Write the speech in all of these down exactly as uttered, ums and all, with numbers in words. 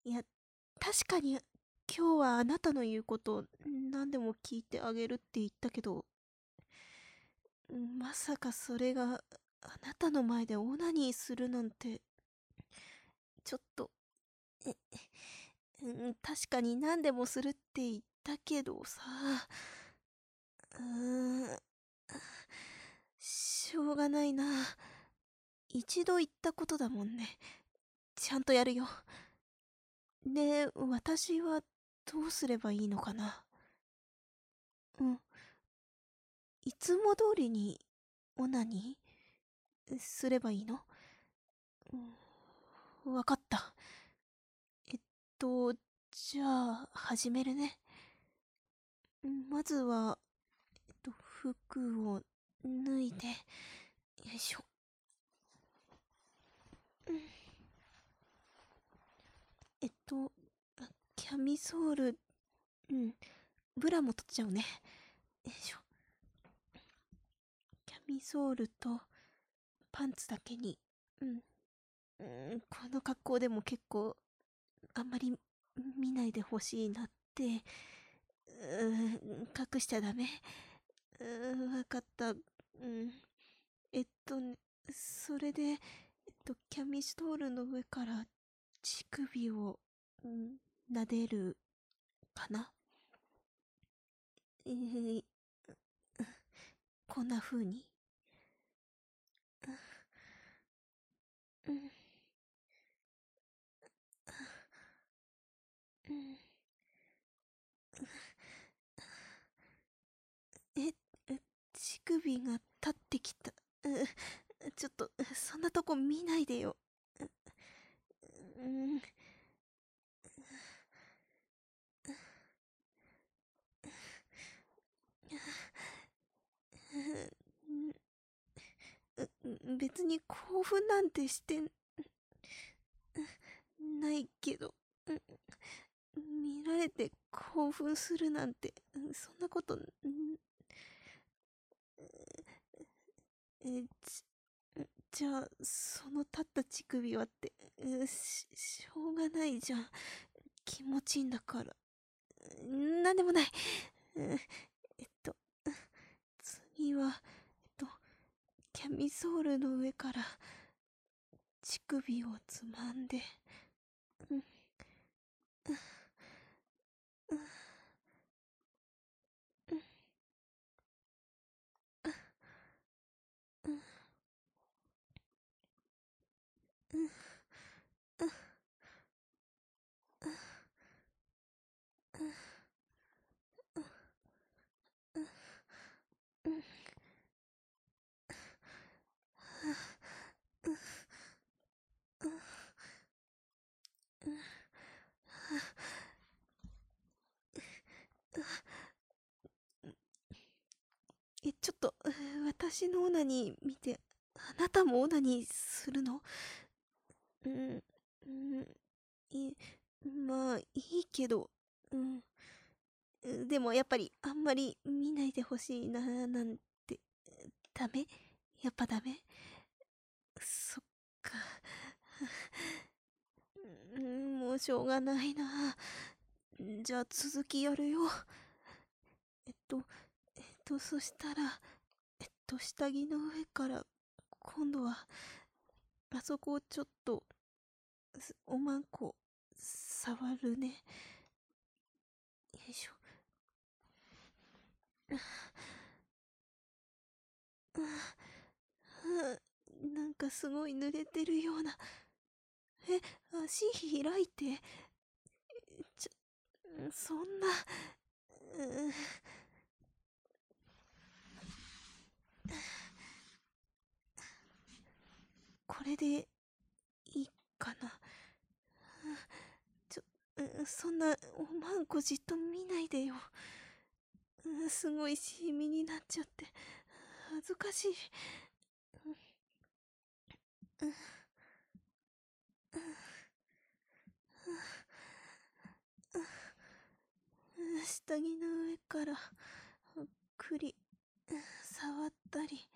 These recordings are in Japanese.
いや、確かに今日はあなたの言うこと何でも聞いてあげるって言ったけど、まさかそれがあなたの前でオナニーするなんて、ちょっと、え、うん、確かに何でもするって言ったけどさ、うーん、しょうがないな。一度言ったことだもんね。ちゃんとやるよ。で、私はどうすればいいのかな。うん。いつも通りにオナニーすればいいの？うん、わかった。えっと、じゃあ、始めるね。まずは、えっと、服を脱いで、よいしょ。うん、えっと、キャミソール、うん、ブラも取っちゃうね。よいしょ。キャミソールとパンツだけに、うん、うん、この格好でも結構あんまり見ないでほしいなって、うん、隠しちゃダメ。うん、わかった。うん。えっとね、それで、えっと、キャミストールの上から乳首を、うん、撫でるかな。えー、こんな風に。うん、うん、え、え乳首が立ってきた。うちょっと、そんなとこ見ないでよ。うん、う別に興奮なんてしてないけど、見られて興奮するなんて、そんなこと、えちじゃあ、その立った乳首はって、し、しょうがないじゃん。気持ちいいんだから。なんでもない。えっと、次は、えっと、キャミソールの上から乳首をつまんで、うん、うん、うん、うん、うん、うん、え、ちょっと、私のオナニー見て、あなたもオナニーするの？うん、うん、い、まあ、いいけど、うん。でもやっぱり、あんまり見ないでほしいな、なんて、ダメ？やっぱダメ？そっか。うん、もうしょうがないな。じゃあ続きやるよ。えっと、えっと、そしたら、えっと、下着の上から、今度は、あそこをちょっと、おまんこ、触るね。よいしょ。なんかすごい濡れてるような。え、足開いて。ちょ、そんな、うん、これでいいかな。ちょ、そんなおまんこじっと見ないでよ。すごいシミになっちゃって恥ずかしい。下着の上からゆっくり触ったり、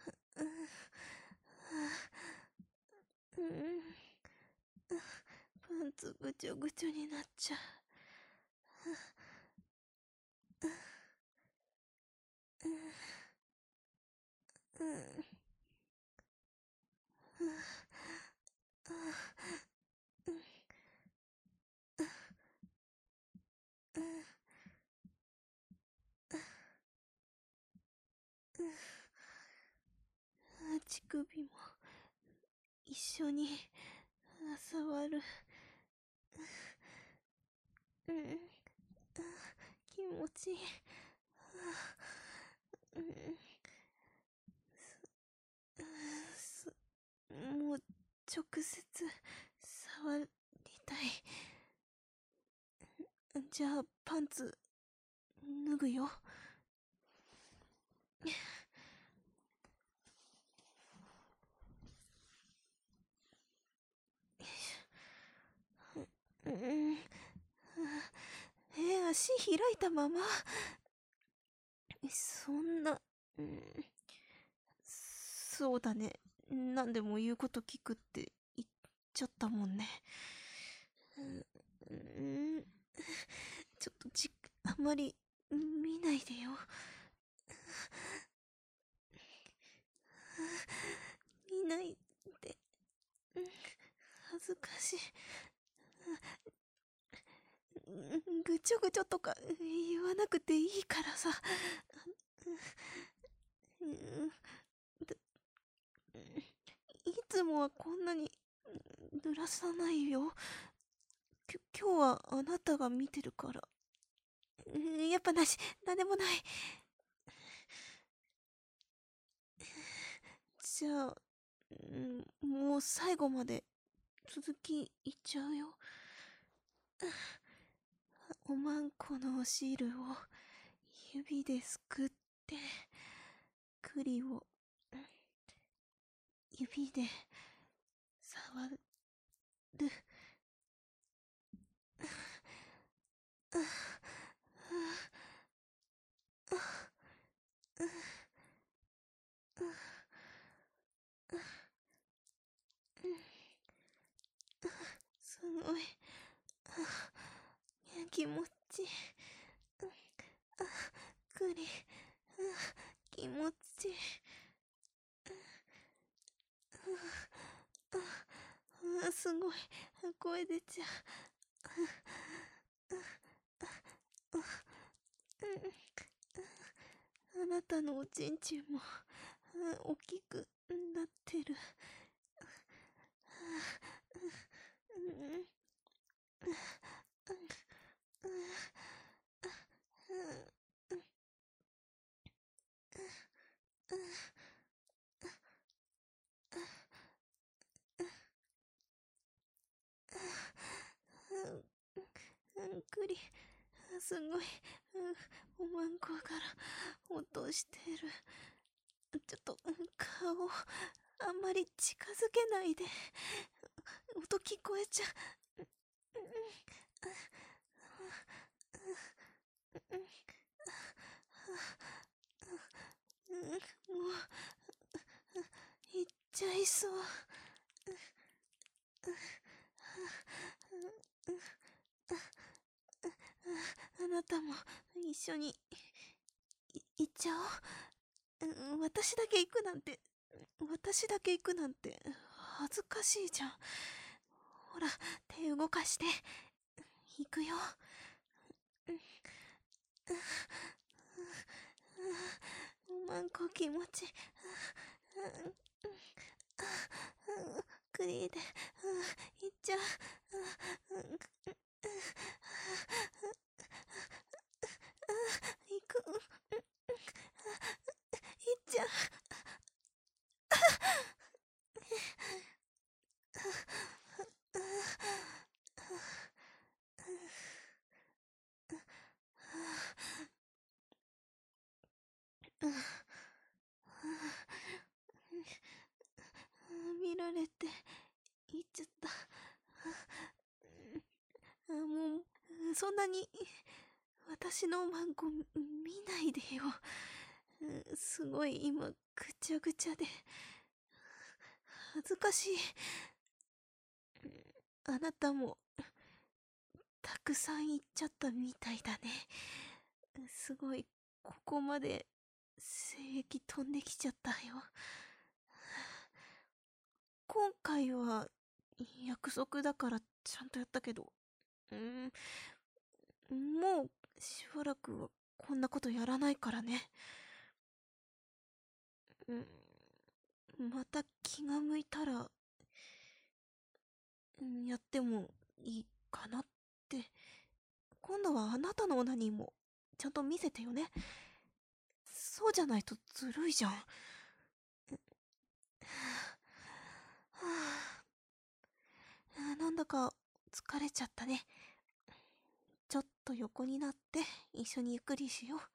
うん、 パンツぐちょぐちょになっちゃう。うん、うん、うん、うん、乳首も一緒に触る。うん、気持ちいい。うん、す、もう直接触りたい。じゃあパンツ脱ぐよ。うん、え、足開いたまま。そんな、うん、そうだね。何でも言うこと聞くって言っちゃったもんね。うん、ちょっとじ、あんまり見ないでよ。見ないで。恥ずかしい。ぐちょぐちょとか言わなくていいからさ。うん、いつもはこんなに濡らさないよ。き今日はあなたが見てるから。やっぱなし、なんでもない。じゃあ、もう最後まで続きいっちゃうよ。おまんこのお汁を指ですくって、栗を指で触る。すごい気持ちいい。栗気持ちいい。あ、すごい声出ちゃう。あなたのおちんちんも大きくなってる。くり、すごい、おまんこから落としてる。ちょっと顔あんまり近づけないで。音聞こえちゃう。もう行っちゃいそう。あなたも一緒に行っちゃおう。私だけ行くなんて、私だけ行くなんて恥ずかしいじゃん。ほら、手動かして。行くよ。おまんこ気持ちいい。クリーで行っちゃう。行く。行っちゃう。見られて行っちゃった。もうそんなに私のマンコ見ないでよ。すごい今ぐちゃぐちゃで恥ずかしい。あなたもくさん言っちゃったみたいだね。すごい、ここまで精液飛んできちゃったよ。今回は約束だからちゃんとやったけど、うん、もうしばらくはこんなことやらないからね。うん、また気が向いたら、うん、やってもいいかなって。今度はあなたのオナニーもちゃんと見せてよね。そうじゃないとずるいじゃん。はあ、なんだか疲れちゃったね。ちょっと横になって一緒にゆっくりしよう。